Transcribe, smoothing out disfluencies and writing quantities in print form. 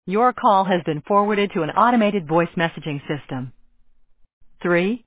Your call has been forwarded to an automated voice messaging system. 3